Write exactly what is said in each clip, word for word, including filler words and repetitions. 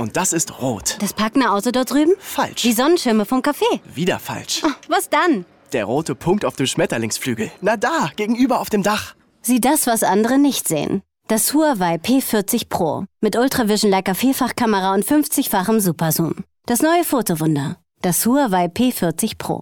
Und das ist rot. Das packende Auto dort drüben? Falsch. Die Sonnenschirme vom Café? Wieder falsch. Oh, was dann? Der rote Punkt auf dem Schmetterlingsflügel. Na da, gegenüber auf dem Dach. Sieh das, was andere nicht sehen. Das Huawei P vierzig Pro mit Ultravision Leica Vielfachkamera und fünfzigfachem Superzoom. Das neue Fotowunder. Das Huawei P vierzig Pro.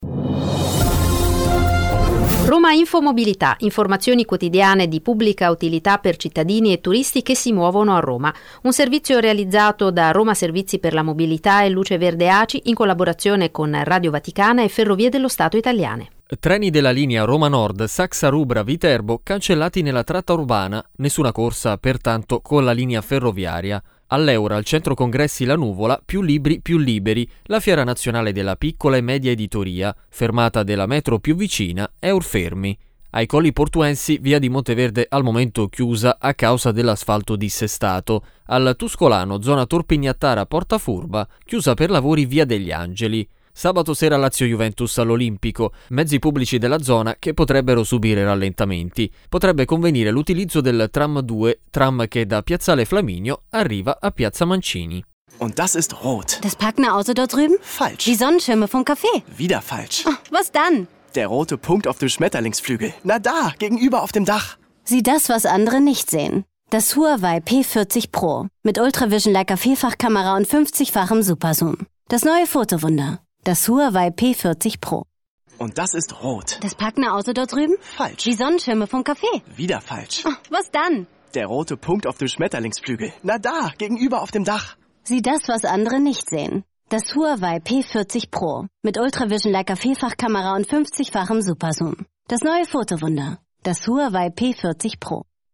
Roma Infomobilità, informazioni quotidiane di pubblica utilità per cittadini e turisti che si muovono a Roma. Un servizio realizzato da Roma Servizi per la Mobilità e Luce Verde A C I in collaborazione con Radio Vaticana e Ferrovie dello Stato italiane. Treni della linea Roma Nord, Saxa Rubra, Viterbo cancellati nella tratta urbana, nessuna corsa pertanto con la linea ferroviaria. All'Eura, al centro congressi La Nuvola, più libri più liberi, la fiera nazionale della piccola e media editoria, fermata della metro più vicina, Eurfermi. Ai Colli Portuensi, via di Monteverde al momento chiusa a causa dell'asfalto dissestato. Al Tuscolano, zona Torpignattara Porta Furba, chiusa per lavori via degli Angeli. Sabato sera Lazio-Juventus all'Olimpico, mezzi pubblici della zona che potrebbero subire rallentamenti. Potrebbe convenire l'utilizzo del tram due, tram che da Piazzale Flaminio arriva a Piazza Mancini. Und das ist rot. Das packende Auto dort drüben? Falsch. Die Sonnenschirme vom Café? Wieder falsch. Oh, was dann? Der rote Punkt auf dem Schmetterlingsflügel. Na da, gegenüber auf dem Dach. Sieh das, was andere nicht sehen. Das Huawei P vierzig Pro mit Ultravision Leica Vielfachkamera und fünfzigfachem Superzoom. Das neue Fotowunder. Das Huawei P vierzig Pro. Und das ist rot. Das packende Auto dort drüben? Falsch. Die Sonnenschirme vom Café? Wieder falsch. Oh, was dann? Der rote Punkt auf dem Schmetterlingsflügel. Na da, gegenüber auf dem Dach. Sieh das, was andere nicht sehen. Das Huawei P vierzig Pro mit Ultravision Leica Vielfachkamera und fünfzigfachem Superzoom. Das neue Fotowunder. Das Huawei P vierzig Pro.